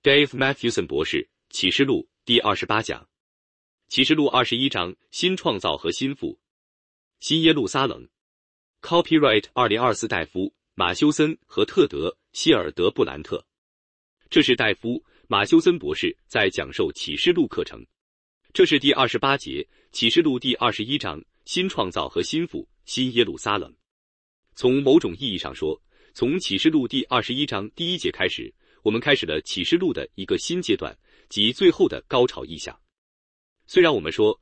Dave Matthewson 博士，启示录第28讲。启示录21章，新创造和新妇。新耶路撒冷。Copyright 2024戴夫、马修森和特德·希尔德布兰特。这是戴夫·马修森博士在讲授启示录课程。这是第28节，启示录第21章，新创造和新妇，新耶路撒冷。从某种意义上说，从启示录第21章第1节开始，我们开始了启示录的一个新阶段，即最后的高潮意象。虽然我们说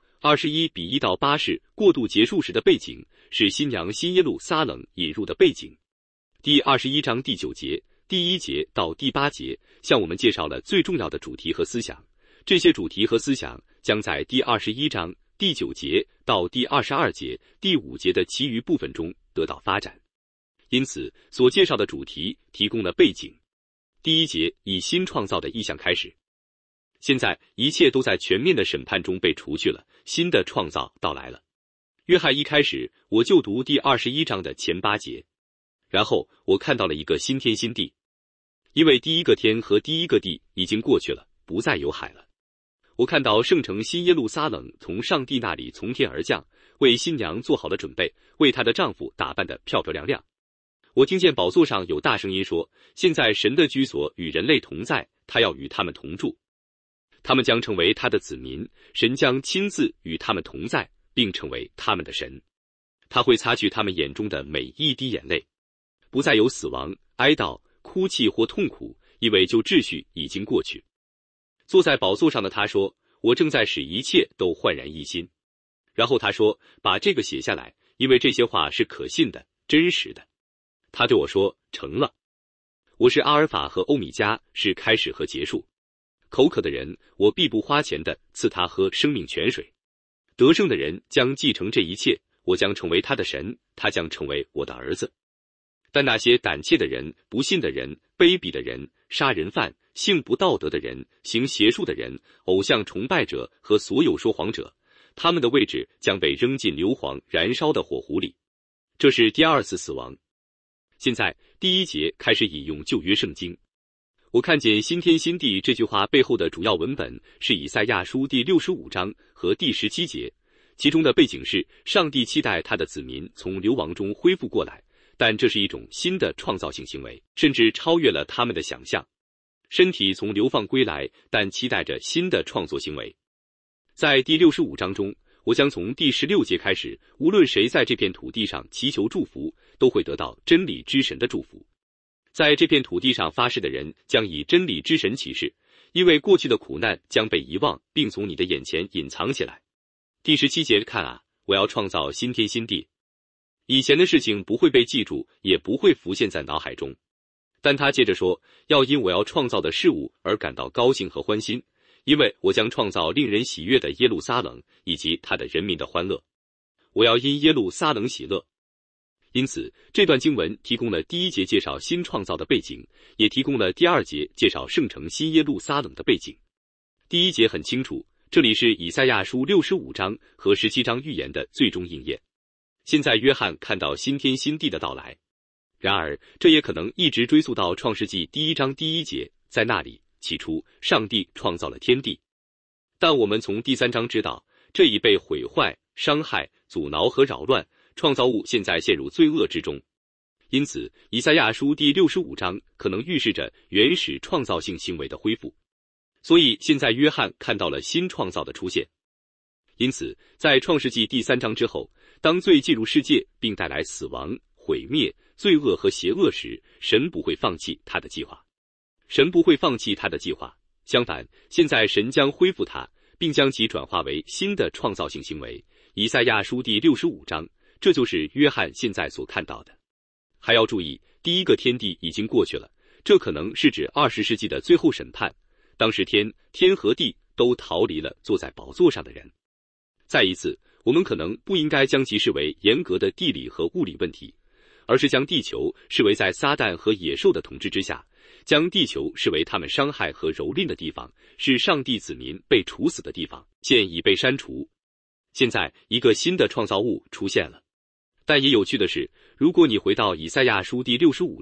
21:1-8是过渡结束时的背景，是新娘新耶路撒冷引入的背景。第21章第9节，第1节到第8节向我们介绍了最重要的主题和思想，这些主题和思想将在第21章第9节到第22节、第5节的其余部分中得到发展。因此，所介绍的主题提供了背景。第1节以新创造的意象开始。现在一切都在全面的审判中被除去了，新的创造到来了。约翰一开始，我就读第21章的前8节，然后我看到了一个新天新地，因为第一个天和第一个地已经过去了，不再有海了。我看到圣城新耶路撒冷从上帝那里从天而降，为新娘做好了准备，为她的丈夫打扮得漂漂亮亮。我听见宝座上有大声音说，现在神的居所与人类同在，他要与他们同住，他们将成为他的子民，神将亲自与他们同在，并成为他们的神。他会擦去他们眼中的每一滴眼泪，不再有死亡、哀悼、哭泣或痛苦，因为旧秩序已经过去。坐在宝座上的他说，我正在使一切都焕然一新。然后他说，把这个写下来，因为这些话是可信的、真实的。他对我说，成了。我是阿尔法和欧米迦，是开始和结束。口渴的人，我必不花钱的赐他喝生命泉水。得胜的人将继承这一切，我将成为他的神，他将成为我的儿子。但那些胆怯的人、不信的人、卑鄙的人、杀人犯、性不道德的人、行邪术的人、偶像崇拜者和所有说谎者，他们的位置将被扔进硫磺燃烧的火湖里。这是第二次死亡。现在第1节开始引用旧约圣经。我看见新天新地这句话背后的主要文本是以赛亚书第65章和第17节，其中的背景是上帝期待他的子民从流亡中恢复过来，但这是一种新的创造性行为，甚至超越了他们的想象。身体从流放归来，但期待着新的创作行为。在第65章中，我将从第16节开始，无论谁在这片土地上祈求祝福，都会得到真理之神的祝福。在这片土地上发誓的人将以真理之神起誓，因为过去的苦难将被遗忘，并从你的眼前隐藏起来。第17节看啊，我要创造新天新地。以前的事情不会被记住，也不会浮现在脑海中。但他接着说，要因我要创造的事物而感到高兴和欢心，因为我将创造令人喜悦的耶路撒冷以及他的人民的欢乐。我要因耶路撒冷喜乐。因此，这段经文提供了第1节介绍新创造的背景，也提供了第2节介绍圣城新耶路撒冷的背景。第1节很清楚，这里是以赛亚书65章和17章预言的最终应验。现在约翰看到新天新地的到来，然而这也可能一直追溯到创世纪第1章第1节，在那里起初上帝创造了天地。但我们从第3章知道，这已被毁坏、伤害、阻挠和扰乱，创造物现在陷入罪恶之中。因此，以赛亚书第65章可能预示着原始创造性行为的恢复。所以现在约翰看到了新创造的出现。因此，在创世纪第3章之后，当罪进入世界并带来死亡、毁灭、罪恶和邪恶时，神不会放弃他的计划。神不会放弃他的计划，相反，现在神将恢复它，并将其转化为新的创造性行为。以赛亚书第65章，这就是约翰现在所看到的。还要注意，第一个天地已经过去了，这可能是指20世纪的最后审判，当时天和地都逃离了坐在宝座上的人。再一次，我们可能不应该将其视为严格的地理和物理问题，而是将地球视为在撒旦和野兽的统治之下，将地球视为他们伤害和蹂躏的地方，是上帝子民被处死的地方，现已被删除。现在一个新的创造物出现了。但也有趣的是，如果你回到以赛亚书第65章，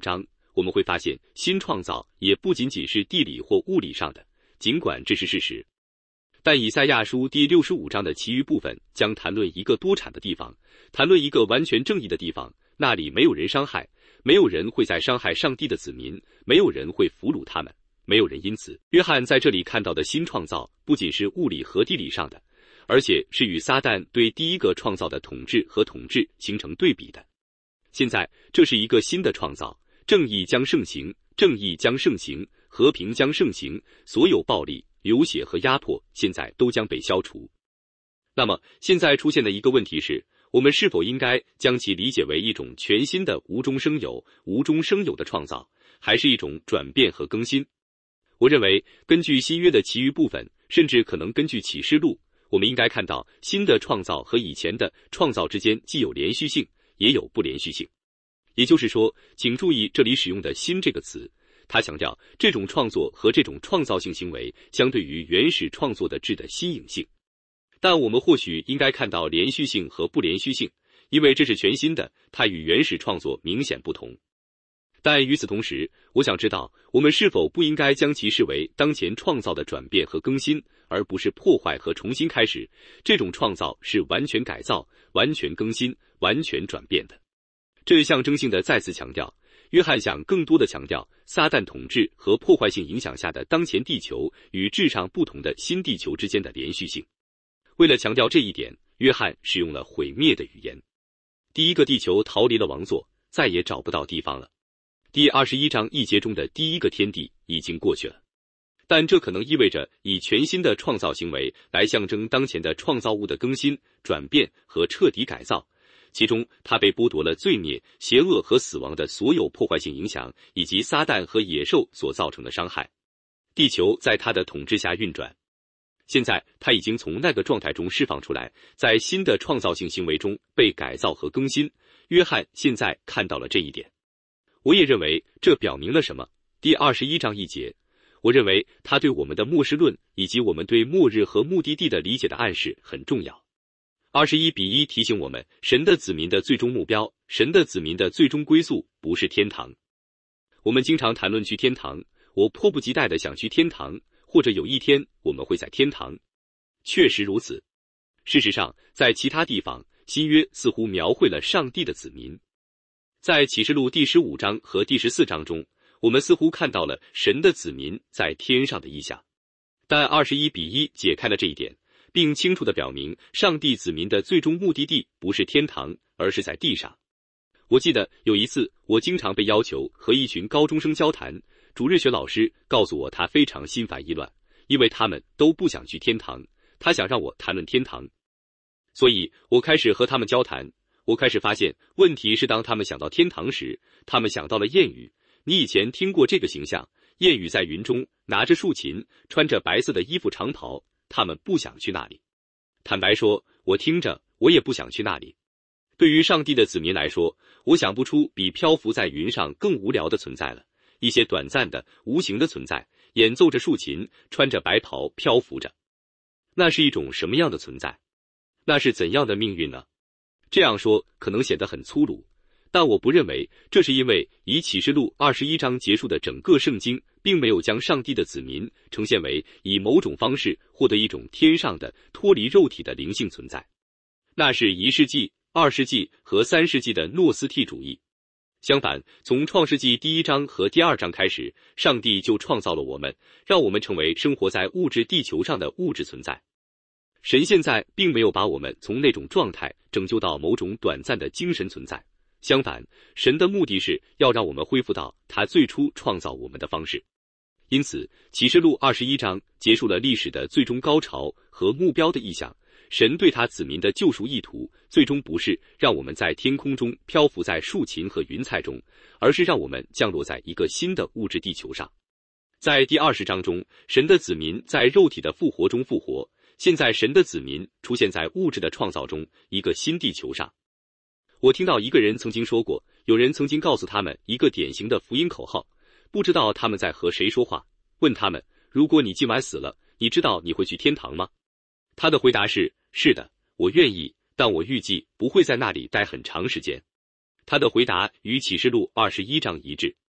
我们会发现新创造也不仅仅是地理或物理上的，尽管这是事实。但以赛亚书第65章的其余部分将谈论一个多产的地方，谈论一个完全正义的地方，那里没有人伤害，没有人会再伤害上帝的子民，没有人会俘虏他们，没有人因此。约翰在这里看到的新创造不仅是物理和地理上的，而且是与撒旦对第一个创造的统治和统治形成对比的。现在这是一个新的创造，正义将盛行，正义将盛行，和平将盛行，所有暴力、流血和压迫现在都将被消除。那么现在出现的一个问题是，我们是否应该将其理解为一种全新的无中生有、无中生有的创造，还是一种转变和更新？我认为根据新约的其余部分，甚至可能根据启示录，我们应该看到新的创造和以前的创造之间既有连续性，也有不连续性。也就是说，请注意这里使用的新这个词，它强调这种创作和这种创造性行为相对于原始创作的质的新颖性。但我们或许应该看到连续性和不连续性，因为这是全新的，它与原始创作明显不同。但与此同时，我想知道我们是否不应该将其视为当前创造的转变和更新，而不是破坏和重新开始。这种创造是完全改造、完全更新、完全转变的。这象征性的再次强调，约翰想更多的强调撒旦统治和破坏性影响下的当前地球与质上不同的新地球之间的连续性。为了强调这一点，约翰使用了毁灭的语言。第一个地球逃离了王座，再也找不到地方了。第21章1节中的第一个天地已经过去了，但这可能意味着以全新的创造行为来象征当前的创造物的更新、转变和彻底改造，其中它被剥夺了罪孽、邪恶和死亡的所有破坏性影响，以及撒旦和野兽所造成的伤害。地球在它的统治下运转，现在它已经从那个状态中释放出来，在新的创造性行为中被改造和更新。约翰现在看到了这一点。我也认为这表明了什么？第21章1节，我认为它对我们的末世论以及我们对末日和目的地的理解的暗示很重要。21:1提醒我们，神的子民的最终目标，神的子民的最终归宿不是天堂。我们经常谈论去天堂，我迫不及待地想去天堂，或者有一天我们会在天堂。确实如此。事实上，在其他地方，新约似乎描绘了上帝的子民。在启示录第15章和第14章中，我们似乎看到了神的子民在天上的意象。但21:1解开了这一点，并清楚地表明上帝子民的最终目的地不是天堂，而是在地上。我记得有一次，我经常被要求和一群高中生交谈，主日学老师告诉我他非常心烦意乱，因为他们都不想去天堂，他想让我谈论天堂。所以我开始和他们交谈，我开始发现问题是当他们想到天堂时，他们想到了谚语。你以前听过这个形象，谚语在云中，拿着竖琴，穿着白色的衣服长袍，他们不想去那里。坦白说，我听着，我也不想去那里。对于上帝的子民来说，我想不出比漂浮在云上更无聊的存在了。一些短暂的、无形的存在，演奏着竖琴，穿着白袍，漂浮着。那是一种什么样的存在？那是怎样的命运呢？这样说可能显得很粗鲁，但我不认为这是因为以启示录21章结束的整个圣经并没有将上帝的子民呈现为以某种方式获得一种天上的脱离肉体的灵性存在。那是1世纪、2世纪和3世纪的诺斯替主义。相反，从创世纪第1章和第2章开始，上帝就创造了我们，让我们成为生活在物质地球上的物质存在。神现在并没有把我们从那种状态拯救到某种短暂的精神存在，相反，神的目的是要让我们恢复到他最初创造我们的方式。因此，启示录21章结束了历史的最终高潮和目标的意象。神对他子民的救赎意图，最终不是让我们在天空中漂浮在竖琴和云彩中，而是让我们降落在一个新的物质地球上。在第20章中，神的子民在肉体的复活中复活，现在神的子民出现在物质的创造中，一个新地球上。我听到一个人曾经说过，有人曾经告诉他们一个典型的福音口号，不知道他们在和谁说话，问他们，如果你今晚死了，你知道你会去天堂吗？他的回答是，是的，我愿意，但我预计不会在那里待很长时间。他的回答与启示录21章一致。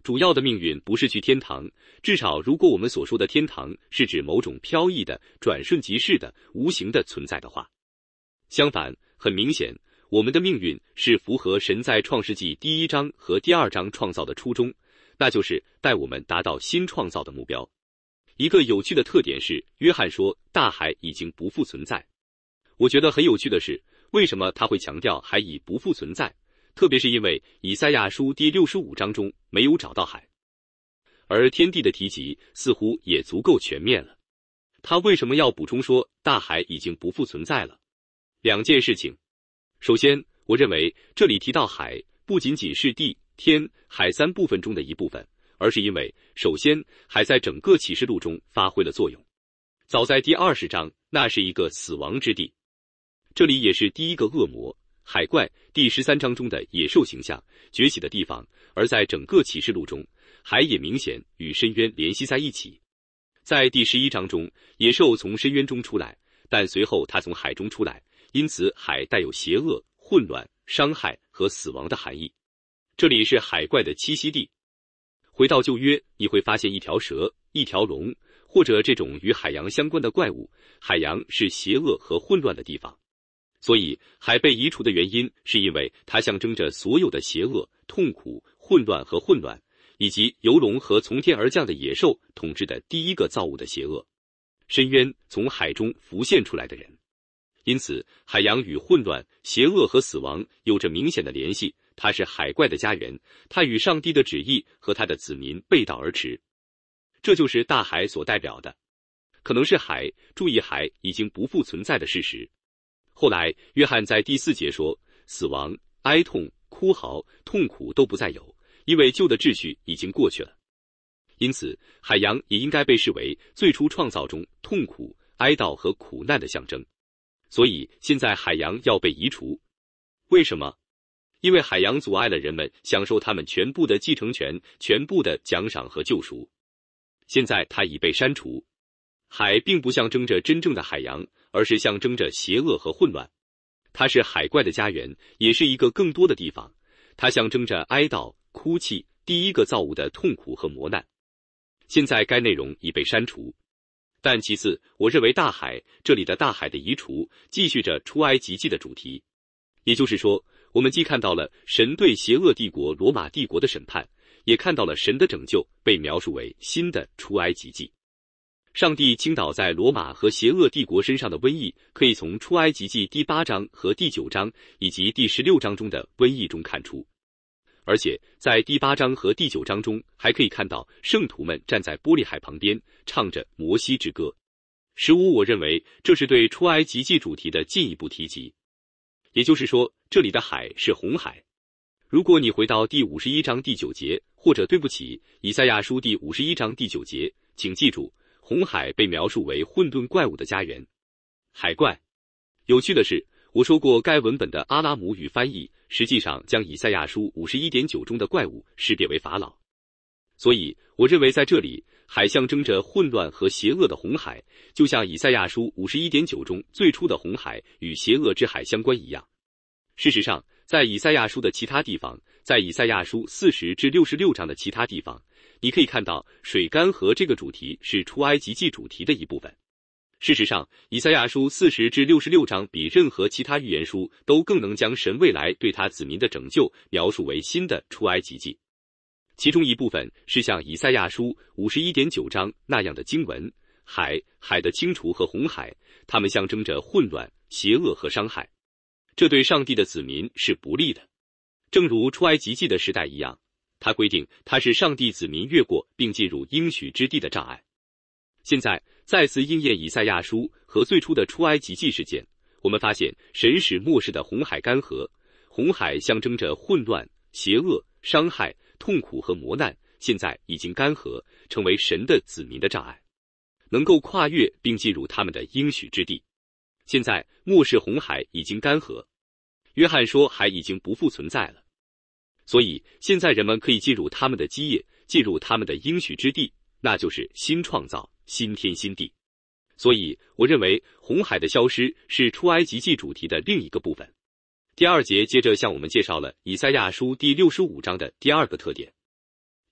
主要的命运不是去天堂，至少如果我们所说的天堂是指某种飘逸的、转瞬即逝的、无形的存在的话。相反，很明显，我们的命运是符合神在创世纪第1章和第2章创造的初衷，那就是带我们达到新创造的目标。一个有趣的特点是，约翰说大海已经不复存在。我觉得很有趣的是，为什么他会强调海已不复存在？特别是因为以赛亚书第65章中没有找到海，而天地的提及似乎也足够全面了。他为什么要补充说大海已经不复存在了？两件事情。首先，我认为这里提到海不仅仅是地、天、海3部分中的一部分，而是因为首先海在整个启示录中发挥了作用。早在第20章，那是一个死亡之地，这里也是第一个恶魔海怪第13章中的野兽形象崛起的地方，而在整个启示录中，海也明显与深渊联系在一起。在第11章中，野兽从深渊中出来，但随后它从海中出来，因此海带有邪恶、混乱、伤害和死亡的含义。这里是海怪的栖息地。回到旧约，你会发现一条蛇、一条龙，或者这种与海洋相关的怪物。海洋是邪恶和混乱的地方。所以海被移除的原因是因为它象征着所有的邪恶、痛苦、混乱和混乱，以及由龙和从天而降的野兽统治的第一个造物的邪恶。深渊从海中浮现出来的人。因此海洋与混乱、邪恶和死亡有着明显的联系，它是海怪的家园，它与上帝的旨意和他的子民背道而驰。这就是大海所代表的，可能是海，注意海已经不复存在的事实。后来约翰在第4节说，死亡、哀痛、哭嚎、痛苦都不再有，因为旧的秩序已经过去了。因此海洋也应该被视为最初创造中痛苦、哀悼和苦难的象征。所以现在海洋要被移除。为什么？因为海洋阻碍了人们享受他们全部的继承权、全部的奖赏和救赎。现在它已被删除。海并不象征着真正的海洋，而是象征着邪恶和混乱。它是海怪的家园，也是一个更多的地方。它象征着哀悼、哭泣、第一个造物的痛苦和磨难。现在该内容已被删除。但其次，我认为大海，这里的大海的移除，继续着出埃及记的主题。也就是说，我们既看到了神对邪恶帝国罗马帝国的审判，也看到了神的拯救被描述为新的出埃及记。上帝倾倒在罗马和邪恶帝国身上的瘟疫，可以从出埃及记第8章和第9章以及第16章中的瘟疫中看出。而且在第8章和第9章中，还可以看到圣徒们站在玻璃海旁边，唱着摩西之歌。15，我认为这是对出埃及记主题的进一步提及。也就是说，这里的海是红海。如果你回到第51章第9节，或者对不起，以赛亚书第51章第9节，请记住，红海被描述为混沌怪物的家园。海怪。有趣的是，我说过该文本的阿拉姆语翻译实际上将以赛亚书51.9中的怪物识别为法老。所以我认为在这里，海象征着混乱和邪恶的红海，就像以赛亚书51.9中最初的红海与邪恶之海相关一样。事实上，在以赛亚书的其他地方，在以赛亚书40至66章的其他地方，你可以看到水干涸这个主题是出埃及记主题的一部分。事实上，以赛亚书40至66章比任何其他预言书都更能将神未来对他子民的拯救描述为新的出埃及记。其中一部分是像以赛亚书51.9章那样的经文，海的清除和红海，它们象征着混乱、邪恶和伤害。这对上帝的子民是不利的。正如出埃及记的时代一样，它规定它是上帝子民越过并进入应许之地的障碍。现在再次应验以赛亚书和最初的出埃及记事件，我们发现神使末世的红海干涸，红海象征着混乱、邪恶、伤害、痛苦和磨难，现在已经干涸，成为神的子民的障碍，能够跨越并进入他们的应许之地。现在末世红海已经干涸，约翰说海已经不复存在了。所以现在人们可以进入他们的基业，进入他们的应许之地，那就是新创造、新天新地。所以我认为红海的消失是出埃及记主题的另一个部分。第2节接着向我们介绍了以赛亚书第65章的第2个特点。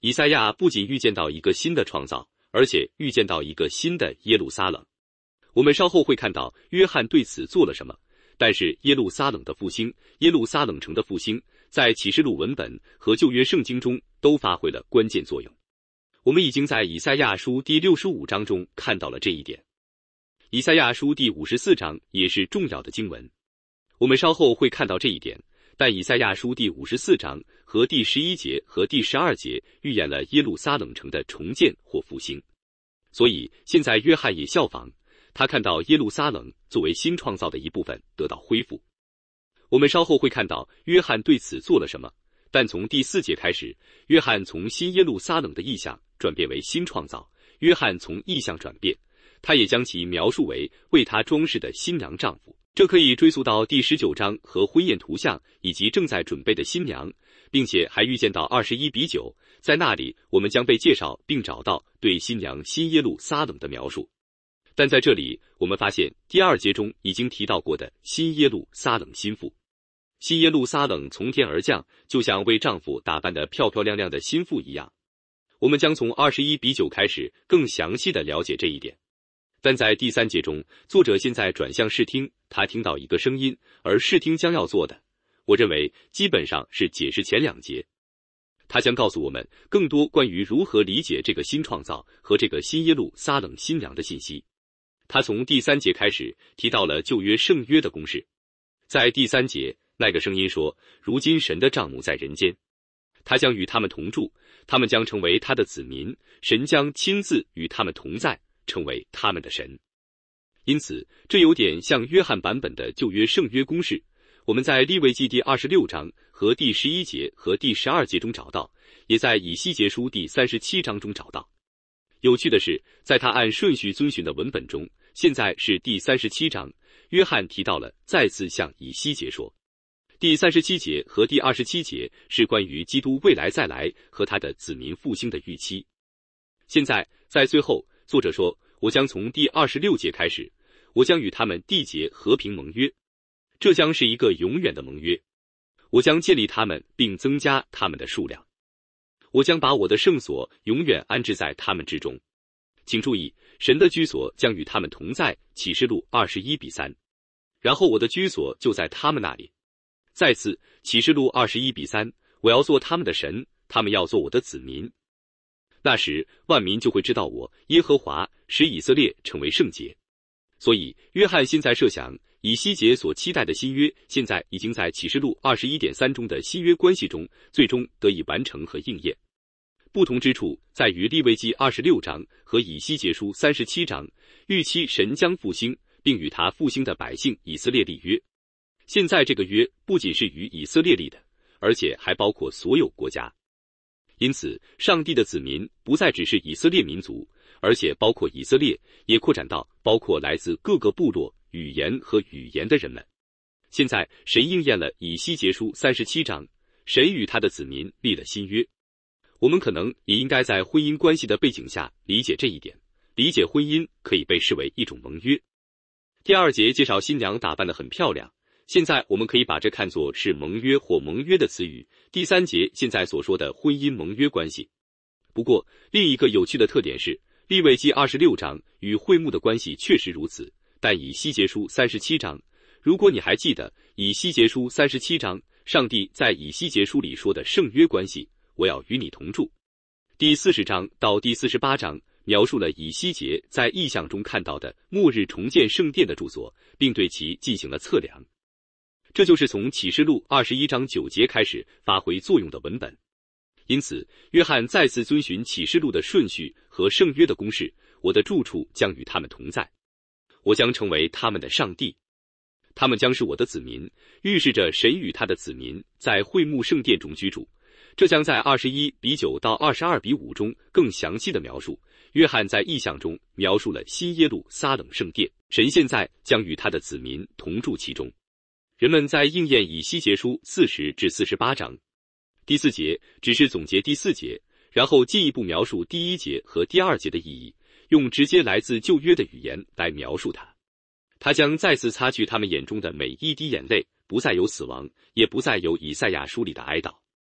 以赛亚不仅预见到一个新的创造，而且预见到一个新的耶路撒冷。我们稍后会看到约翰对此做了什么，但是耶路撒冷的复兴，耶路撒冷城的复兴，在启示录文本和旧约圣经中都发挥了关键作用。我们已经在以赛亚书第65章中看到了这一点。以赛亚书第54章也是重要的经文，我们稍后会看到这一点，但以赛亚书第54章和第11节和第12节预言了耶路撒冷城的重建或复兴。所以现在约翰也效仿，他看到耶路撒冷作为新创造的一部分得到恢复。我们稍后会看到约翰对此做了什么，但从第4节开始，约翰从新耶路撒冷的意象转变为新创造。约翰从意象转变，他也将其描述为为他装饰的新娘丈夫。这可以追溯到第19章和婚宴图像以及正在准备的新娘，并且还预见到21:9，在那里我们将被介绍并找到对新娘新耶路撒冷的描述。但在这里我们发现第2节中已经提到过的新耶路撒冷心腹。新耶路撒冷从天而降，就像为丈夫打扮得漂漂亮亮的心腹一样。我们将从21:9开始更详细地了解这一点。但在第3节中，作者现在转向视听，他听到一个声音，而视听将要做的，我认为基本上是解释前2节。他将告诉我们更多关于如何理解这个新创造和这个新耶路撒冷新娘的信息。他从第3节开始提到了旧约圣约的公式。在第3节，那个声音说，如今神的帐幕在人间，他将与他们同住，他们将成为他的子民，神将亲自与他们同在，成为他们的神。因此这有点像约翰版本的旧约圣约公式，我们在利未记第26章和第11节和第12节中找到，也在以西结书第37章中找到。有趣的是，在他按顺序遵循的文本中，现在是第37章，约翰提到了再次向以西结说。第37节和第27节是关于基督未来再来和他的子民复兴的预期。现在在最后，作者说，我将从第26节开始，我将与他们缔结和平盟约，这将是一个永远的盟约。我将建立他们并增加他们的数量，我将把我的圣所永远安置在他们之中。请注意，神的居所将与他们同在，启示录21:3。然后我的居所就在他们那里。再次，启示录21:3，我要做他们的神，他们要做我的子民。那时万民就会知道我耶和华使以色列成为圣洁。所以约翰现在设想以西结所期待的新约，现在已经在启示录21:3中的新约关系中最终得以完成和应验。不同之处在于利未记26章和以西结书37章预期神将复兴，并与他复兴的百姓以色列立约。现在这个约不仅是与以色列立的，而且还包括所有国家。因此上帝的子民不再只是以色列民族，而且包括以色列，也扩展到包括来自各个部落、语言和语言的人们。现在神应验了以西结书37章，神与他的子民立了新约。我们可能也应该在婚姻关系的背景下理解这一点，理解婚姻可以被视为一种盟约。第2节介绍新娘打扮得很漂亮，现在我们可以把这看作是盟约或盟约的词语。第3节现在所说的婚姻盟约关系。不过另一个有趣的特点是，利未记26章与会幕的关系确实如此，但以西结书37章，如果你还记得以西结书37章，上帝在以西结书里说的圣约关系，我要与你同住。第40章到第48章描述了以西结在异象中看到的末日重建圣殿的住所，并对其进行了测量。这就是从启示录21章9节开始发挥作用的文本。因此约翰再次遵循启示录的顺序和圣约的公式，我的住处将与他们同在，我将成为他们的上帝，他们将是我的子民，预示着神与他的子民在会幕圣殿中居住。这将在21:9到22:5中更详细的描述。约翰在异象中描述了新耶路撒冷圣殿，神现在将与他的子民同住其中。人们在应验以西结书40至48章。第4节只是总结第4节，然后进一步描述第1节和第2节的意义，用直接来自旧约的语言来描述它。他将再次擦去他们眼中的每一滴眼泪，不再有死亡，也不再有以赛亚书里的哀悼。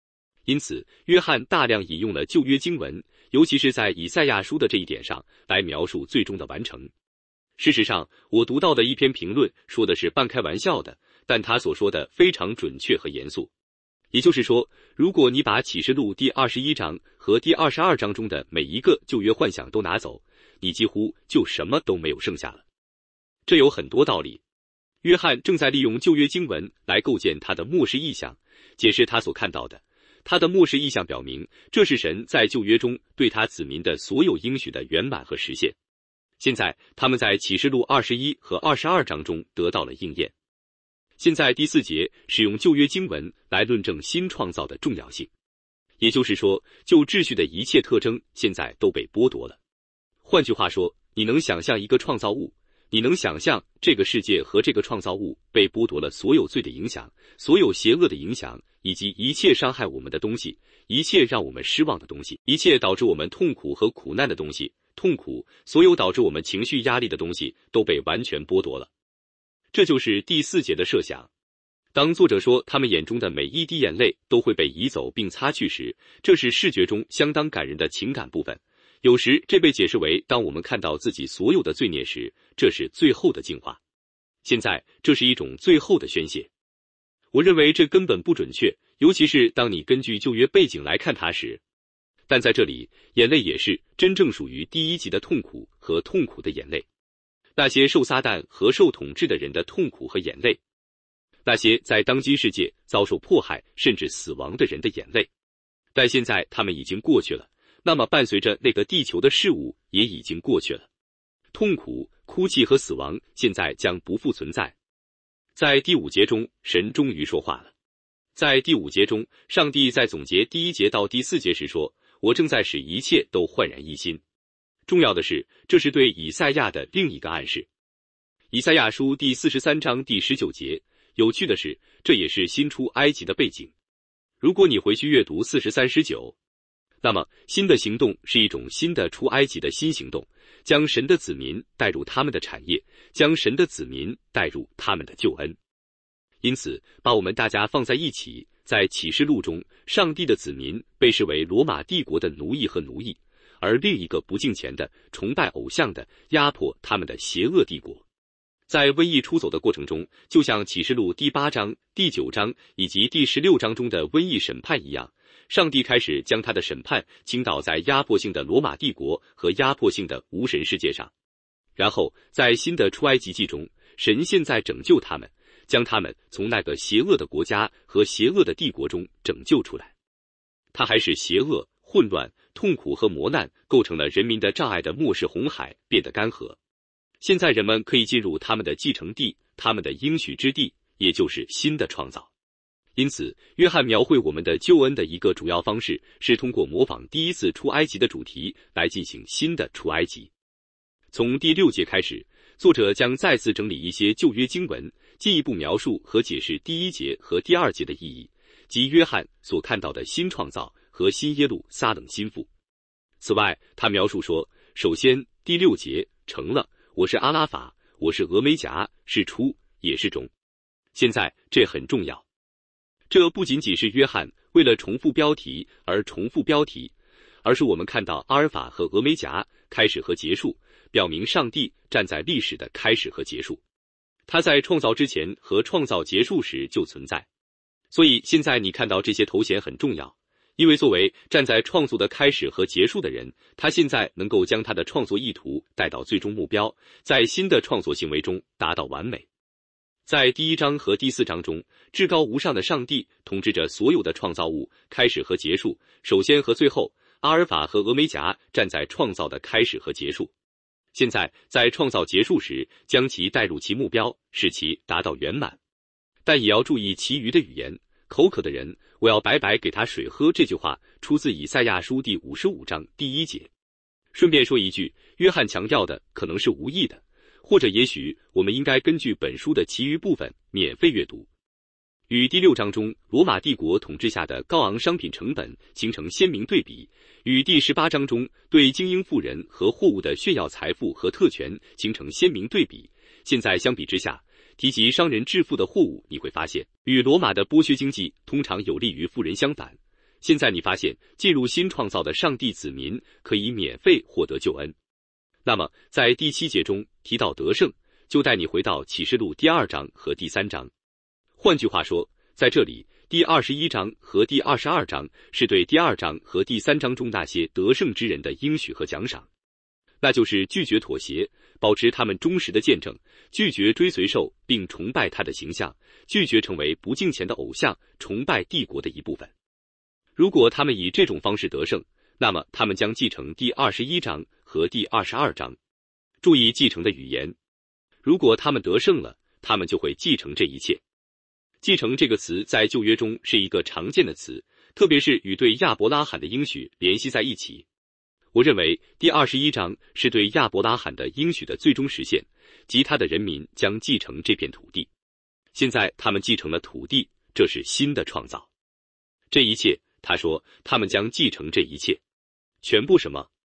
因此，约翰大量引用了旧约经文，尤其是在以赛亚书的这一点上，来描述最终的完成。事实上，我读到的一篇评论说的是半开玩笑的，但他所说的非常准确和严肃。也就是说，如果你把启示录第21章和第22章中的每一个旧约幻想都拿走，你几乎就什么都没有剩下了。这有很多道理。约翰正在利用旧约经文来构建他的末世意象，解释他所看到的。他的末世意象表明，这是神在旧约中对他子民的所有应许的圆满和实现。现在他们在启示录21和22章中得到了应验。现在第4节使用旧约经文来论证新创造的重要性，也就是说，旧秩序的一切特征现在都被剥夺了。换句话说，你能想象一个创造物，你能想象这个世界和这个创造物被剥夺了所有罪的影响，所有邪恶的影响，以及一切伤害我们的东西，一切让我们失望的东西，一切导致我们痛苦和苦难的东西，痛苦，所有导致我们情绪压力的东西都被完全剥夺了。这就是第4节的设想。当作者说他们眼中的每一滴眼泪都会被移走并擦去时，这是视觉中相当感人的情感部分。有时这被解释为当我们看到自己所有的罪孽时，这是最后的净化。现在这是一种最后的宣泄。我认为这根本不准确，尤其是当你根据旧约背景来看它时。但在这里，眼泪也是真正属于第1级的痛苦和痛苦的眼泪。那些受撒旦和受统治的人的痛苦和眼泪，那些在当今世界遭受迫害甚至死亡的人的眼泪，但现在他们已经过去了，那么伴随着那个地球的事物也已经过去了。痛苦、哭泣和死亡现在将不复存在。在第5节中，神终于说话了。在第5节中，上帝在总结第1节到第4节时说，我正在使一切都焕然一新。重要的是，这是对以赛亚的另一个暗示。以赛亚书第43章第19节，有趣的是，这也是新出埃及的背景。如果你回去阅读43、19，那么新的行动是一种新的出埃及的新行动，将神的子民带入他们的产业，将神的子民带入他们的救恩。因此，把我们大家放在一起，在启示录中，上帝的子民被视为罗马帝国的奴役和奴役，而另一个不敬虔的、崇拜偶像的、压迫他们的邪恶帝国。在瘟疫出走的过程中，就像启示录第8章、第9章以及第16章中的瘟疫审判一样，上帝开始将他的审判倾倒在压迫性的罗马帝国和压迫性的无神世界上。然后，在新的出埃及记中，神现在拯救他们，将他们从那个邪恶的国家和邪恶的帝国中拯救出来。他还使邪恶、混乱、痛苦和磨难构成了人民的障碍的末世红海变得干涸。现在人们可以进入他们的继承地，他们的应许之地，也就是新的创造。因此，约翰描绘我们的救恩的一个主要方式是通过模仿第1次出埃及的主题来进行新的出埃及。从第6节开始，作者将再次整理一些旧约经文，进一步描述和解释第1节和第2节的意义，即约翰所看到的新创造和新耶路撒冷心腹。此外，他描述说，首先第6节成了，我是阿拉法，我是俄梅戛，是初也是终。现在这很重要，这不仅仅是约翰为了重复标题而重复标题，而是我们看到阿尔法和俄梅戛开始和结束，表明上帝站在历史的开始和结束。他在创造之前和创造结束时就存在。所以现在你看到这些头衔很重要，因为作为站在创作的开始和结束的人，他现在能够将他的创作意图带到最终目标，在新的创作行为中达到完美。在第1章和第4章中，至高无上的上帝统治着所有的创造物开始和结束，首先和最后，阿尔法和俄梅戛站在创造的开始和结束。现在在创造结束时，将其带入其目标，使其达到圆满。但也要注意其余的语言，口渴的人，我要白白给他水喝，这句话出自以赛亚书第55章第1节。顺便说一句，约翰强调的可能是无意的，或者也许我们应该根据本书的其余部分免费阅读。与第6章中罗马帝国统治下的高昂商品成本形成鲜明对比，与第18章中对精英富人和货物的炫耀财富和特权形成鲜明对比。现在相比之下，提及商人致富的货物，你会发现与罗马的剥削经济通常有利于富人相反。 现在你发现进入新创造的上帝子民可以免费获得救恩。那么在第7节中提到得胜，就带你回到启示录第2章和第3章。换句话说，在这里第21章和第22章是对第2章和第3章中那些得胜之人的应许和奖赏，那就是拒绝妥协，保持他们忠实的见证，拒绝追随兽并崇拜他的形象，拒绝成为不敬虔的偶像，崇拜帝国的一部分。如果他们以这种方式得胜，那么他们将继承第21章和第22章。注意继承的语言，如果他们得胜了，他们就会继承这一切。继承这个词在旧约中是一个常见的词，特别是与对亚伯拉罕的应许联系在一起。我认为第21章是对亚伯拉罕的应许的最终实现，即他的人民将继承这片土地。现在他们继承了土地，这是新的创造。这一切，他说他们将继承这一切。全部什么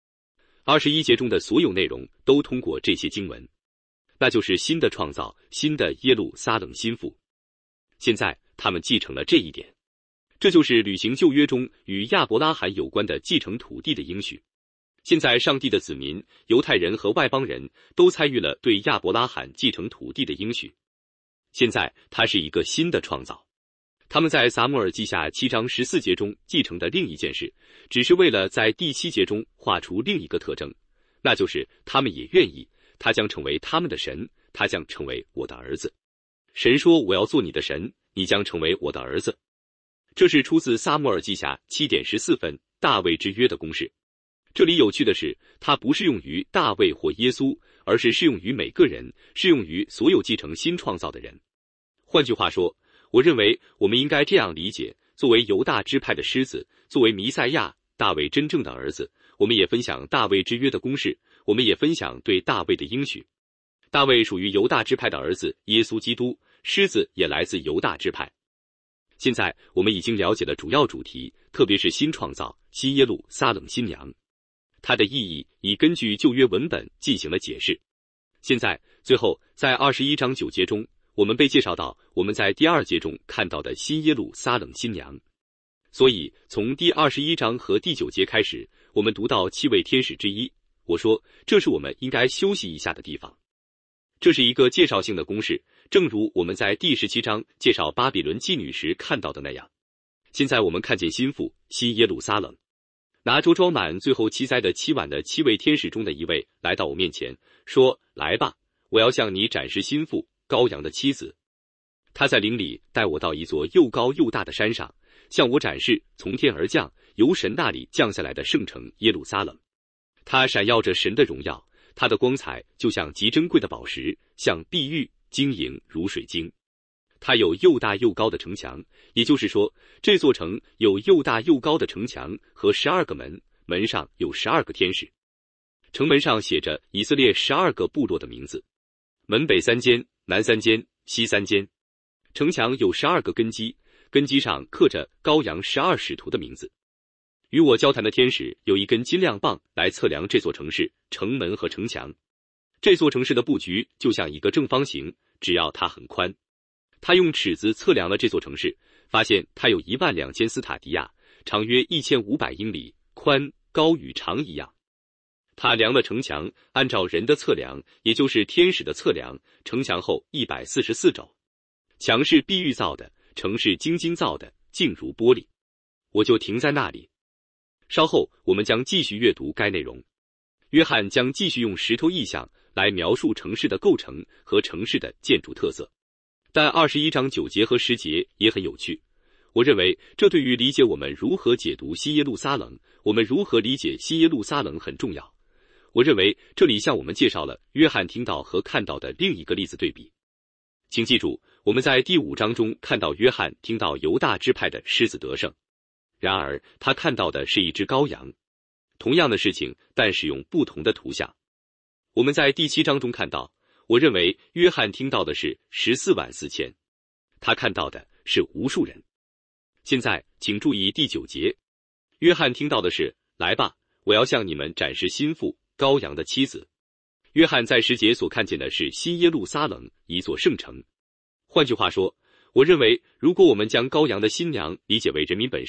？21节中的所有内容都通过这些经文，那就是新的创造，新的耶路撒冷心腹。现在他们继承了这一点，这就是履行旧约中与亚伯拉罕有关的继承土地的应许。现在上帝的子民，犹太人和外邦人都参与了对亚伯拉罕继承土地的应许。现在它是一个新的创造。他们在撒母耳记下7章14节中继承的另一件事，只是为了在第7节中画出另一个特征，那就是他们也愿意，他将成为他们的神，他将成为我的儿子。神说，我要做你的神，你将成为我的儿子。这是出自撒母耳记下7点14分大卫之约的公式。这里有趣的是，它不适用于大卫或耶稣，而是适用于每个人，适用于所有继承新创造的人。换句话说，我认为我们应该这样理解，作为犹大支派的狮子，作为弥赛亚，大卫真正的儿子，我们也分享大卫之约的公式，我们也分享对大卫的应许。大卫属于犹大支派的儿子耶稣基督，狮子也来自犹大支派。现在我们已经了解了主要主题，特别是新创造，新耶路撒冷新娘，它的意义已根据旧约文本进行了解释。现在最后在21章9节中，我们被介绍到我们在第2节中看到的新耶路撒冷新娘。所以从第21章和第9节开始，我们读到7位天使之一。我说这是我们应该休息一下的地方。这是一个介绍性的公式，正如我们在第17章介绍巴比伦妓女时看到的那样。现在我们看见心腹新耶路撒冷，拿着装满最后7灾的7碗的7位天使中的一位来到我面前，说：来吧，我要向你展示心腹羔羊的妻子。他在灵里带我到一座又高又大的山上，向我展示从天而降，由神那里降下来的圣城耶路撒冷。它闪耀着神的荣耀，它的光彩就像极珍贵的宝石，像碧玉，晶莹如水晶。它有又大又高的城墙，也就是说，这座城有又大又高的城墙和12个门，门上有12个天使。城门上写着以色列12个部落的名字，门北3间，南3间，西3间。城墙有12个根基，根基上刻着羔羊12使徒的名字。与我交谈的天使有一根金量棒来测量这座城市、城门和城墙。这座城市的布局就像一个正方形，只要它很宽。他用尺子测量了这座城市，发现它有12000斯塔迪亚，长约1500英里，宽、高与长一样。他量了城墙，按照人的测量，也就是天使的测量，城墙厚144肘。墙是碧玉造的，城是精金造的，净如玻璃。我就停在那里。稍后我们将继续阅读该内容。约翰将继续用石头意象来描述城市的构成和城市的建筑特色。但21章9节和10节也很有趣。我认为这对于理解我们如何解读新耶路撒冷，我们如何理解新耶路撒冷很重要。我认为这里向我们介绍了约翰听到和看到的另一个例子对比。请记住，我们在第5章中看到约翰听到犹大支派的狮子得胜，然而他看到的是一只羔羊。同样的事情，但使用不同的图像。我们在第7章中看到，我认为约翰听到的是14万4千，他看到的是无数人。现在请注意第9节，约翰听到的是：来吧，我要向你们展示心腹羔羊的妻子。约翰在10节所看见的是新耶路撒冷，一座圣城。换句话说，我认为如果我们将羔羊的新娘理解为人民本身，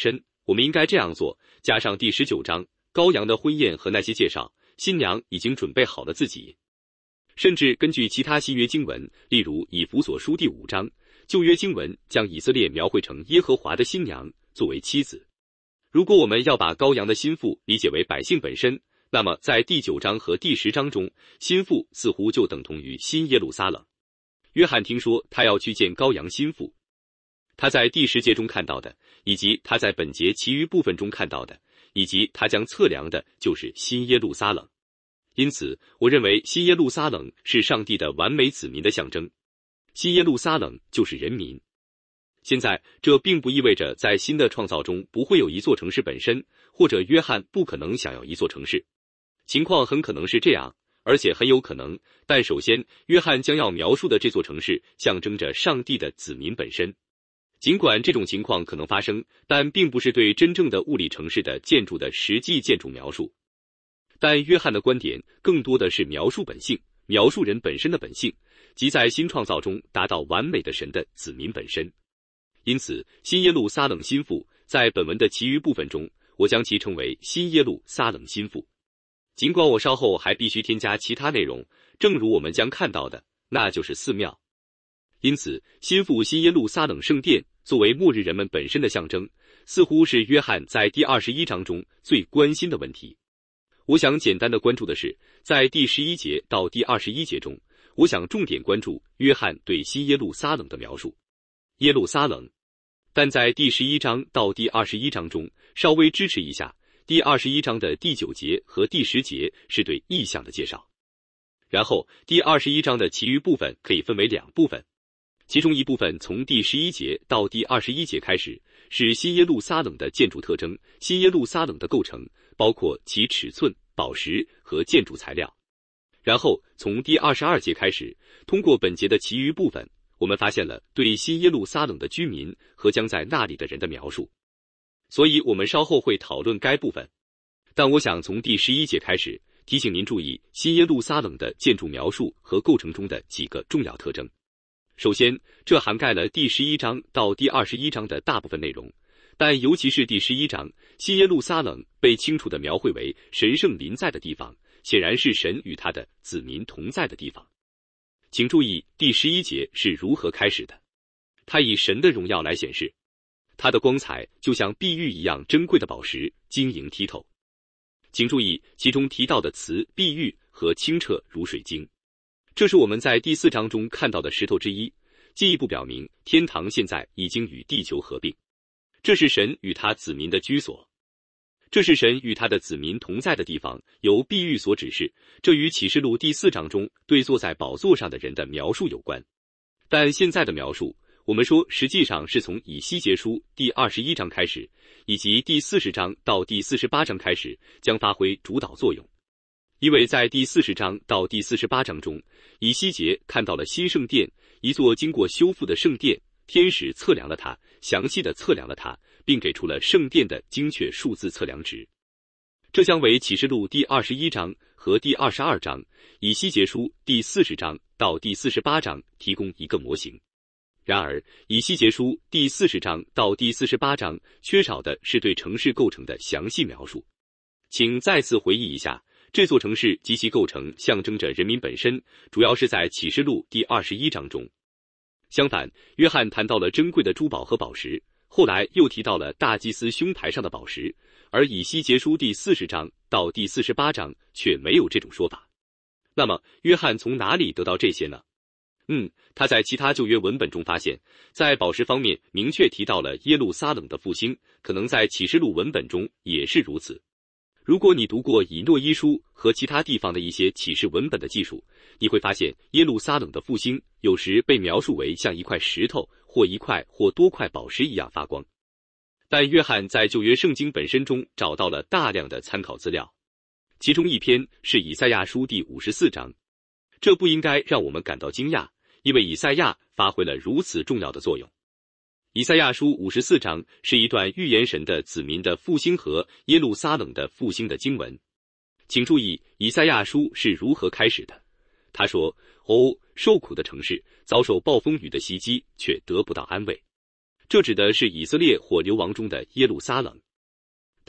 我们应该这样做，加上第19章羔羊的婚宴和那些介绍，新娘已经准备好了自己。甚至根据其他新约经文，例如以弗所书第5章，旧约经文将以色列描绘成耶和华的新娘作为妻子。如果我们要把羔羊的心腹理解为百姓本身，那么在第9章和第10章中，心腹似乎就等同于新耶路撒冷。约翰听说他要去见羔羊心腹，他在第10节中看到的，以及他在本节其余部分中看到的，以及他将测量的就是新耶路撒冷。因此，我认为新耶路撒冷是上帝的完美子民的象征。新耶路撒冷就是人民。现在，这并不意味着在新的创造中不会有一座城市本身，或者约翰不可能想要一座城市。情况很可能是这样，而且很有可能，但首先，约翰将要描述的这座城市象征着上帝的子民本身。尽管这种情况可能发生，但并不是对真正的物理城市的建筑的实际建筑描述。但约翰的观点更多的是描述本性，描述人本身的本性，即在新创造中达到完美的神的子民本身。因此，新耶路撒冷心腹在本文的其余部分中，我将其称为新耶路撒冷心腹。尽管我稍后还必须添加其他内容，正如我们将看到的，那就是寺庙。因此，心腹新耶路撒冷圣殿作为末日人们本身的象征，似乎是约翰在第21章中最关心的问题。我想简单的关注的是，在第11节到第21节中，我想重点关注约翰对新耶路撒冷的描述。耶路撒冷，但在第11章到第21章中稍微支持一下，第21章的第9节和第10节是对意象的介绍。然后第21章的其余部分可以分为2部分，其中一部分从第11节到第21节开始，是新耶路撒冷的建筑特征，新耶路撒冷的构成，包括其尺寸、宝石和建筑材料。然后从第22节开始，通过本节的其余部分，我们发现了对新耶路撒冷的居民和将在那里的人的描述。所以我们稍后会讨论该部分。但我想从第11节开始，提醒您注意新耶路撒冷的建筑描述和构成中的几个重要特征。首先，这涵盖了第11章到第21章的大部分内容，但尤其是第11章，新耶路撒冷被清楚地描绘为神圣临在的地方，显然是神与他的子民同在的地方。请注意第11节是如何开始的，他以神的荣耀来显示，他的光彩就像碧玉一样珍贵的宝石，晶莹剔透。请注意其中提到的词碧玉和清澈如水晶，这是我们在第4章中看到的石头之一，进一步表明天堂现在已经与地球合并，这是神与他子民的居所，这是神与他的子民同在的地方，由碧玉所指示，这与启示录第4章中对坐在宝座上的人的描述有关。但现在的描述，我们说实际上是从以西结书第21章开始，以及第40章到第48章开始，将发挥主导作用。因为在第40章到第48章中，以西结看到了新圣殿，一座经过修复的圣殿，天使测量了它，详细的测量了它，并给出了圣殿的精确数字测量值。这将为启示录第21章和第22章、以西结书第40章到第48章提供一个模型。然而，以西结书第40章到第48章缺少的是对城市构成的详细描述。请再次回忆一下，这座城市及其构成象征着人民本身，主要是在启示录第21章中。相反，约翰谈到了珍贵的珠宝和宝石，后来又提到了大祭司胸牌上的宝石，而以西结书第40章到第48章却没有这种说法。那么，约翰从哪里得到这些呢？他在其他旧约文本中发现，在宝石方面明确提到了耶路撒冷的复兴，可能在启示录文本中也是如此。如果你读过以诺一书和其他地方的一些启示文本的记述，你会发现耶路撒冷的复兴有时被描述为像一块石头或一块或多块宝石一样发光。但约翰在旧约圣经本身中找到了大量的参考资料，其中一篇是以赛亚书第54章。这不应该让我们感到惊讶，因为以赛亚发挥了如此重要的作用。以赛亚书54章是一段预言神的子民的复兴和耶路撒冷的复兴的经文。请注意以赛亚书是如何开始的。他说：受苦的城市，遭受暴风雨的袭击，却得不到安慰。这指的是以色列或流亡中的耶路撒冷。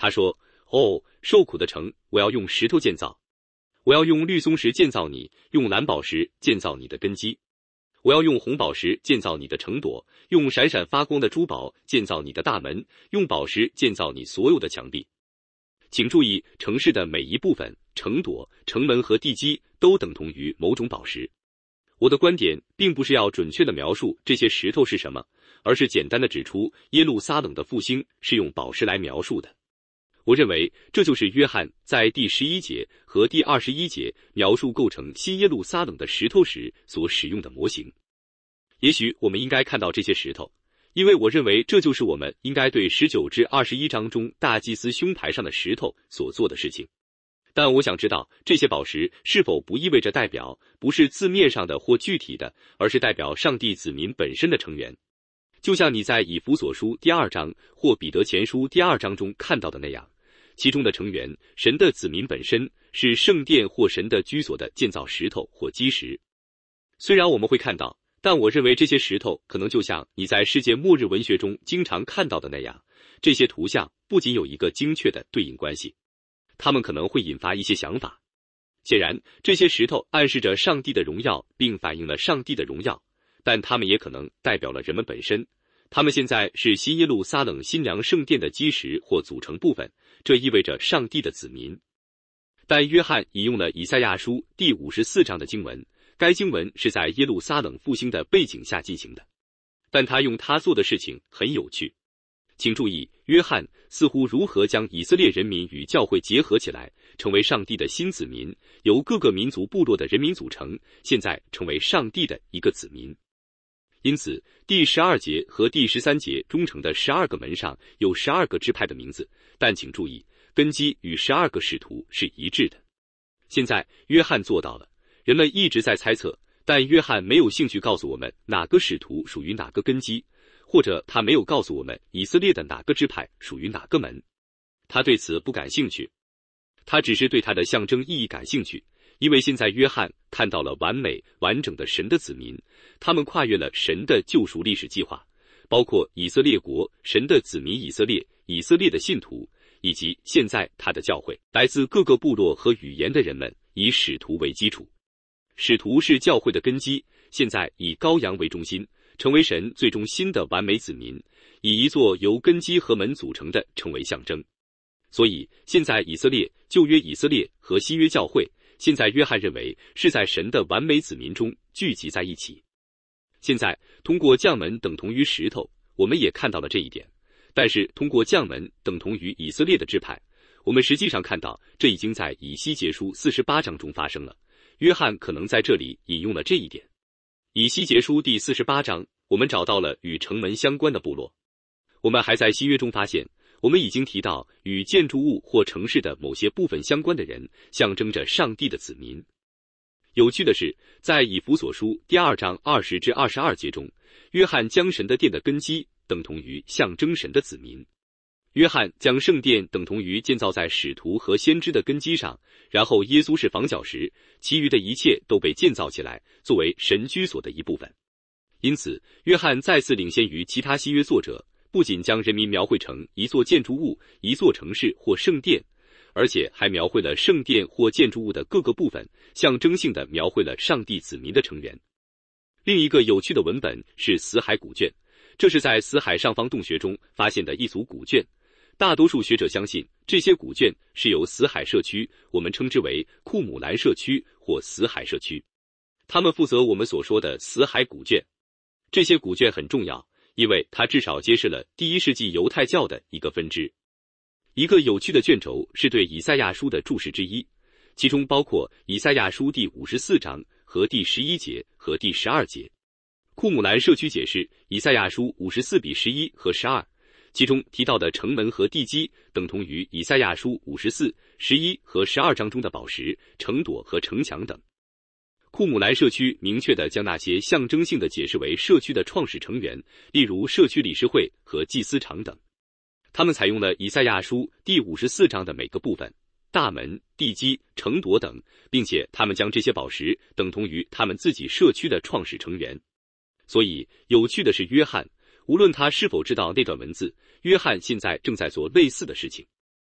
他说：“哦，受苦的城，我要用石头建造，我要用绿松石建造你，用蓝宝石建造你的根基。我要用红宝石建造你的城垛，用闪闪发光的珠宝建造你的大门，用宝石建造你所有的墙壁。”请注意，城市的每一部分，城垛、城门和地基都等同于某种宝石。我的观点并不是要准确地描述这些石头是什么，而是简单地指出耶路撒冷的复兴是用宝石来描述的。我认为这就是约翰在第11节和第21节描述构成新耶路撒冷的石头时所使用的模型。也许我们应该看到这些石头，因为我认为这就是我们应该对19至21章中大祭司胸牌上的石头所做的事情。但我想知道这些宝石是否不意味着代表不是字面上的或具体的，而是代表上帝子民本身的成员，就像你在以弗所书第2章或彼得前书第2章中看到的那样，其中的成员，神的子民本身是圣殿或神的居所的建造石头或基石。虽然我们会看到，但我认为这些石头可能就像你在世界末日文学中经常看到的那样，这些图像不仅有一个精确的对应关系，它们可能会引发一些想法。显然，这些石头暗示着上帝的荣耀，并反映了上帝的荣耀，但它们也可能代表了人们本身。他们现在是新耶路撒冷新娘圣殿的基石或组成部分，这意味着上帝的子民。但约翰引用了以赛亚书第54章的经文，该经文是在耶路撒冷复兴的背景下进行的，但他用他做的事情很有趣。请注意，约翰似乎如何将以色列人民与教会结合起来，成为上帝的新子民，由各个民族部落的人民组成，现在成为上帝的一个子民。因此，第12节和第13节中呈的12个门上有12个支派的名字，但请注意，根基与12个使徒是一致的。现在，约翰做到了。人们一直在猜测，但约翰没有兴趣告诉我们哪个使徒属于哪个根基，或者他没有告诉我们以色列的哪个支派属于哪个门。他对此不感兴趣，他只是对它的象征意义感兴趣，因为现在约翰看到了完美完整的神的子民，他们跨越了神的救赎历史计划，包括以色列国、神的子民以色列、以色列的信徒，以及现在他的教会，来自各个部落和语言的人们，以使徒为基础。使徒是教会的根基，现在以羔羊为中心，成为神最终新的完美子民，以一座由根基和门组成的成为象征。所以现在以色列、旧约以色列和新约教会，现在约翰认为是在神的完美子民中聚集在一起。现在通过降门等同于石头，我们也看到了这一点，但是通过降门等同于以色列的支派，我们实际上看到这已经在以西结书48章中发生了。约翰可能在这里引用了这一点。以西结书第48章，我们找到了与城门相关的部落。我们还在新约中发现，我们已经提到与建筑物或城市的某些部分相关的人，象征着上帝的子民。有趣的是，在以弗所书第2章20至22节中，约翰将神的殿的根基等同于象征神的子民。约翰将圣殿等同于建造在使徒和先知的根基上，然后耶稣是房角石，其余的一切都被建造起来，作为神居所的一部分。因此，约翰再次领先于其他新约作者，不仅将人民描绘成一座建筑物、一座城市或圣殿，而且还描绘了圣殿或建筑物的各个部分，象征性地描绘了上帝子民的成员。另一个有趣的文本是死海古卷，这是在死海上方洞穴中发现的一组古卷。大多数学者相信这些古卷是由死海社区，我们称之为库姆兰社区或死海社区，他们负责我们所说的死海古卷。这些古卷很重要，因为它至少揭示了第1世纪犹太教的一个分支。一个有趣的卷轴是对以赛亚书的注释之一，其中包括以赛亚书第54章和第11节和第12节。库姆兰社区解释以赛亚书54比11和12，其中提到的城门和地基等同于以赛亚书54、11和12章中的宝石、城垛和城墙等。库姆兰社区明确地将那些象征性的解释为社区的创始成员，例如社区理事会和祭司长等。他们采用了以赛亚书第54章的每个部分，大门、地基、城垛等，并且他们将这些宝石等同于他们自己社区的创始成员。所以有趣的是，约翰无论他是否知道那段文字，约翰现在正在做类似的事情。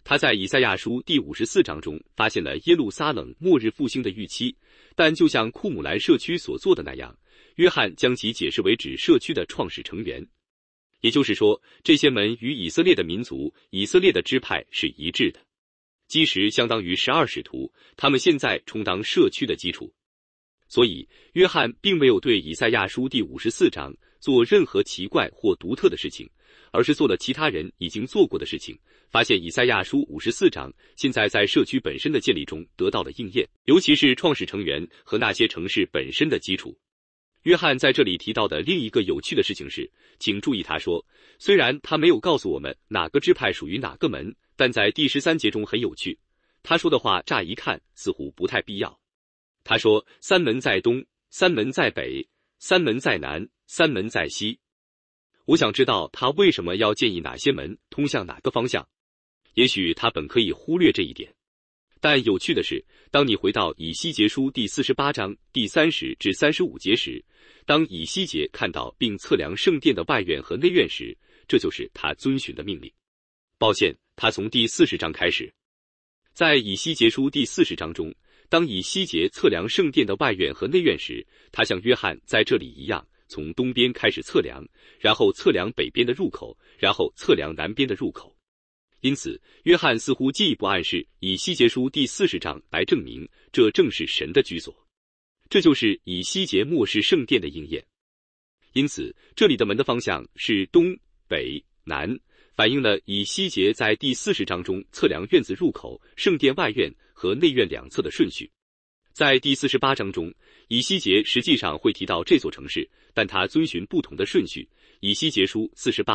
他在以赛亚书第54章中发现了耶路撒冷末日复兴的预期，但就像库姆兰社区所做的那样，约翰将其解释为指社区的创始成员。也就是说，这些门与以色列的民族、以色列的支派是一致的。基石相当于12使徒，他们现在充当社区的基础。所以，约翰并没有对以赛亚书第54章做任何奇怪或独特的事情，而是做了其他人已经做过的事情，发现以赛亚书54章现在在社区本身的建立中得到了应验，尤其是创始成员和那些城市本身的基础。约翰在这里提到的另一个有趣的事情是，请注意他说，虽然他没有告诉我们哪个支派属于哪个门，但在第13节中很有趣。他说的话乍一看似乎不太必要。他说3门在东，3门在北，3门在南，3门在西。我想知道他为什么要建议哪些门通向哪个方向。也许他本可以忽略这一点。但有趣的是，当你回到以西结书第48章第30至35节时，当以西结看到并测量圣殿的外院和内院时，这就是他遵循的命令。抱歉，他从第40章开始。在以西结书第40章中，当以西结测量圣殿的外院和内院时，他像约翰在这里一样，从东边开始测量，然后测量北边的入口，然后测量南边的入口。因此，约翰似乎进一步暗示以西结书第40章来证明，这正是神的居所。这就是以西结末世圣殿的应验。因此，这里的门的方向是东、北、南，反映了以西结在第40章中测量院子入口、圣殿外院和内院两侧的顺序。在第48章中，以西结实际上会提到这座城市，但他遵循不同的顺序。以西结书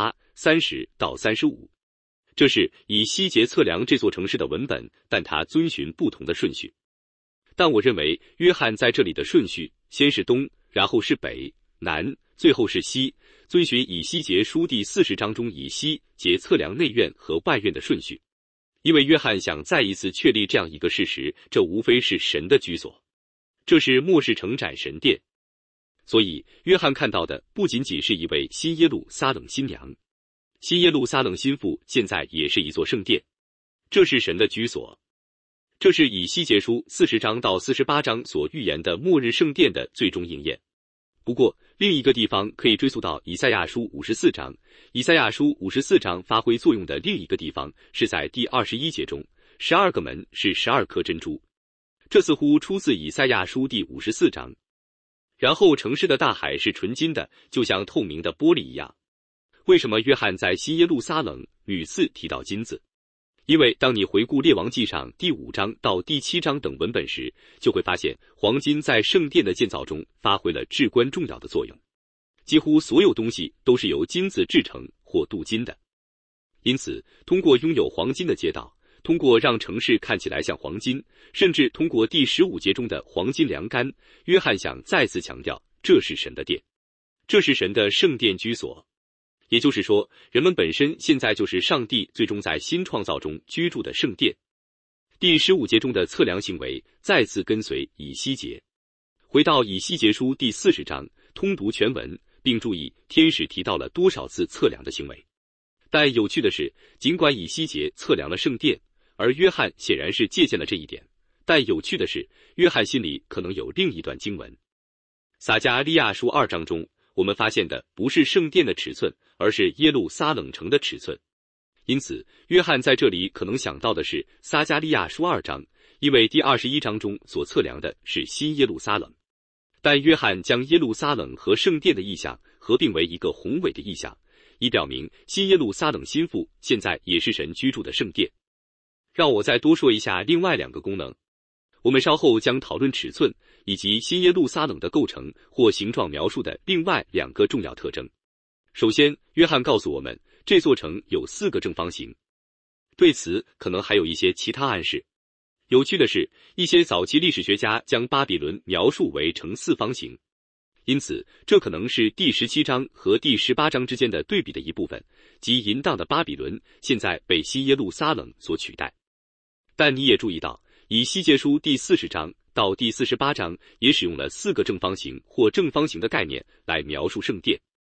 48、30到35。这是以西结测量这座城市的文本，但他遵循不同的顺序。但我认为约翰在这里的顺序先是东，然后是北、南，最后是西，遵循以西结书第40章中以西结测量内院和外院的顺序。因为约翰想再一次确立这样一个事实，这无非是神的居所，这是末世城展神殿。所以约翰看到的不仅仅是一位新耶路撒冷新娘，新耶路撒冷心腹现在也是一座圣殿，这是神的居所。这是以西结书40章到48章所预言的末日圣殿的最终应验。不过，另一个地方可以追溯到以赛亚书54章。以赛亚书54章发挥作用的另一个地方是在第21节中，12个门是12颗珍珠。这似乎出自以赛亚书第54章。然后城市的大海是纯金的，就像透明的玻璃一样。为什么约翰在新耶路撒冷屡次提到金子？因为当你回顾列王纪上第5章到第7章等文本时，就会发现黄金在圣殿的建造中发挥了至关重要的作用。几乎所有东西都是由金子制成或镀金的。因此，通过拥有黄金的街道，通过让城市看起来像黄金，甚至通过第15节中的黄金梁杆，约翰想再次强调，这是神的殿，这是神的圣殿居所。也就是说，人们本身现在就是上帝最终在新创造中居住的圣殿。第15节中的测量行为再次跟随以西结。回到以西结书第40章，通读全文，并注意天使提到了多少次测量的行为。但有趣的是，尽管以西结测量了圣殿，而约翰显然是借鉴了这一点，但有趣的是，约翰心里可能有另一段经文。撒迦利亚书2章中，我们发现的不是圣殿的尺寸，而是耶路撒冷城的尺寸。因此，约翰在这里可能想到的是撒迦利亚书2章，因为第21章中所测量的是新耶路撒冷。但约翰将耶路撒冷和圣殿的意象合并为一个宏伟的意象，以表明新耶路撒冷心腹现在也是神居住的圣殿。让我再多说一下另外2个功能。我们稍后将讨论尺寸以及新耶路撒冷的构成或形状描述的另外2个重要特征。首先，约翰告诉我们，这座城有4个正方形。对此，可能还有一些其他暗示。有趣的是，一些早期历史学家将巴比伦描述为呈4方形。因此，这可能是第17章和第18章之间的对比的一部分，即淫荡的巴比伦现在被新耶路撒冷所取代。但你也注意到，以西结书第40章到第48章也使用了4个正方形或正方形的概念来描述圣殿。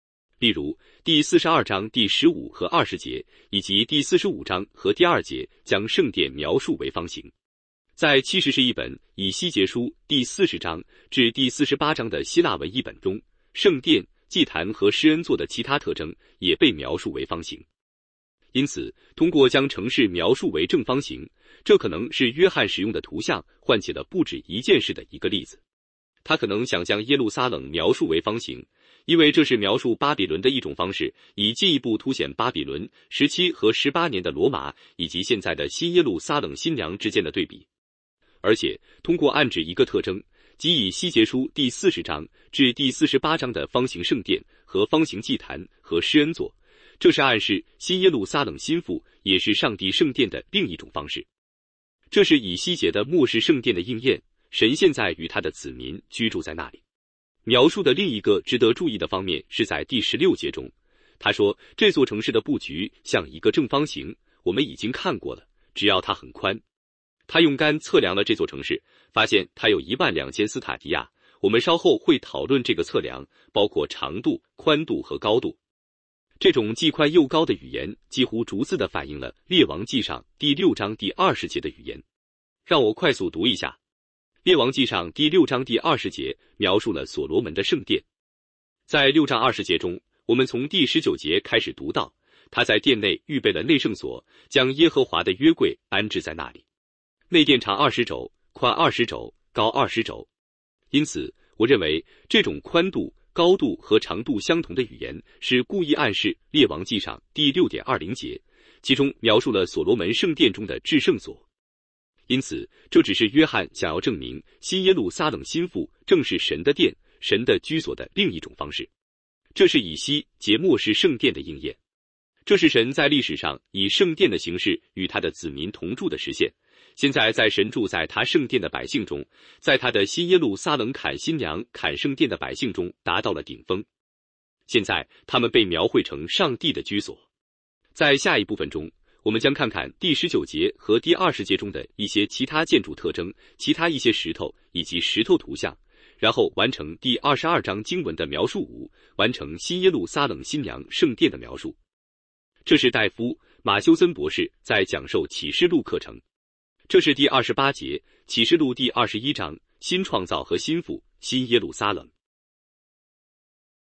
例如第42章第15和20节，以及第45章和第2节将圣殿描述为方形。在70是一本以西结书第40章至第48章的希腊文译本中，圣殿、祭坛和施恩座的其他特征也被描述为方形。因此，通过将城市描述为正方形，这可能是约翰使用的图像唤起了不止一件事的一个例子。他可能想将耶路撒冷描述为方形，因为这是描述巴比伦的一种方式，以进一步凸显巴比伦17和18年的罗马以及现在的新耶路撒冷新娘之间的对比。而且，通过暗指一个特征，即以西结书第40章至第48章的方形圣殿和方形祭坛和施恩座，这是暗示新耶路撒冷心腹也是上帝圣殿的另一种方式。这是以西结的末世圣殿的应验，神现在与他的子民居住在那里。描述的另一个值得注意的方面是在第16节中，他说这座城市的布局像一个正方形，我们已经看过了，只要它很宽。他用杆测量了这座城市，发现它有12000斯塔迪亚。我们稍后会讨论这个测量，包括长度、宽度和高度。这种既宽又高的语言几乎逐字地反映了列王纪上第6章第20节的语言。让我快速读一下。列王纪上第6章第20节描述了所罗门的圣殿。在6章20节中，我们从第19节开始读到，他在殿内预备了内圣所，将耶和华的约柜安置在那里。内殿长20肘，宽20肘，高20肘。因此，我认为这种宽度、高度和长度相同的语言是故意暗示列王纪上第6.20节，其中描述了所罗门圣殿中的至圣所。因此，这只是约翰想要证明新耶路撒冷心腹正是神的殿、神的居所的另一种方式。这是以西结末世圣殿的应验。这是神在历史上以圣殿的形式与他的子民同住的实现。现在在神住在他圣殿的百姓中，在他的新耶路撒冷砍新娘、砍圣殿的百姓中达到了顶峰。现在他们被描绘成上帝的居所。在下一部分中，我们将看看第19节和第20节中的一些其他建筑特征，其他一些石头以及石头图像，然后完成第22章经文的描述5，完成新耶路撒冷新娘圣殿的描述。这是戴夫·马修森博士在讲授启示录课程。这是第28节，启示录第21章，新创造和心腹，新耶路撒冷。